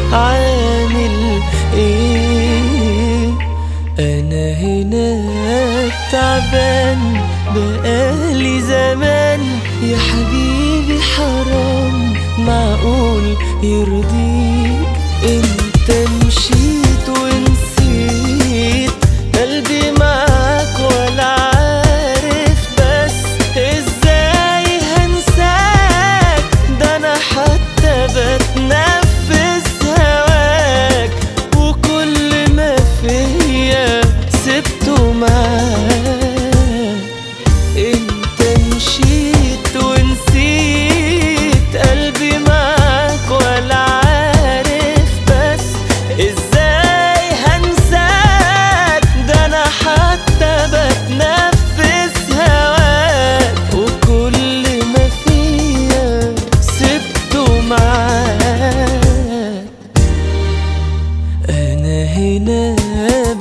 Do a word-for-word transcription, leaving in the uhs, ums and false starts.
عامل ايه؟ انا هنا تعبان بقالي زمان يا حبيبي، حرام معقول يرضيك؟ انت مشيت ونسيت قلبي معاك، ولا عارف بس ازاي هنساك؟ ده انا حتى بتنفس هواك، وكل ما فيا سبته معاك. انت مشيت ونسيت قلبي معاك، ولا عارف بس ازاي هنساك؟ ده انا حتى بتنفس هواك، وكل ما فيا سبته معاك. انا هنا